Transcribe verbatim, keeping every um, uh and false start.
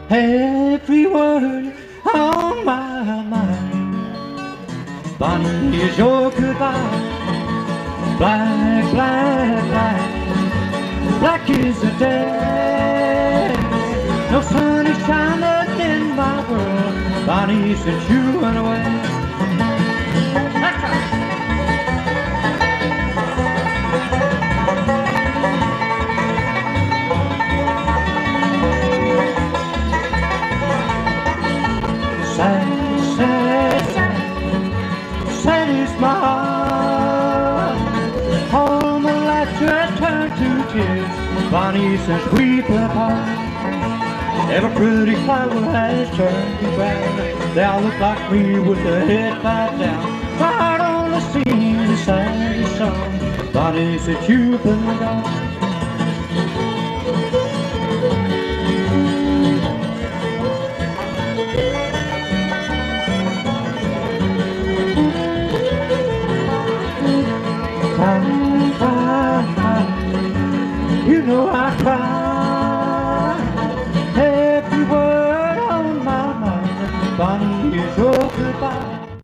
every word on my mind. Bonnie is your goodbye. Black, black, black, black is the day. No sun is shining in my world, Bonnie, since you went away. That's right. Sad, sad, sad, sad is my heart. All my life just turned to tears, Bonnie, since we've been apart. Every pretty flower has turned to brown. They all look like me with their head bowed down. My heart only sings the saddest song, Bonnie, since you've been gone. Time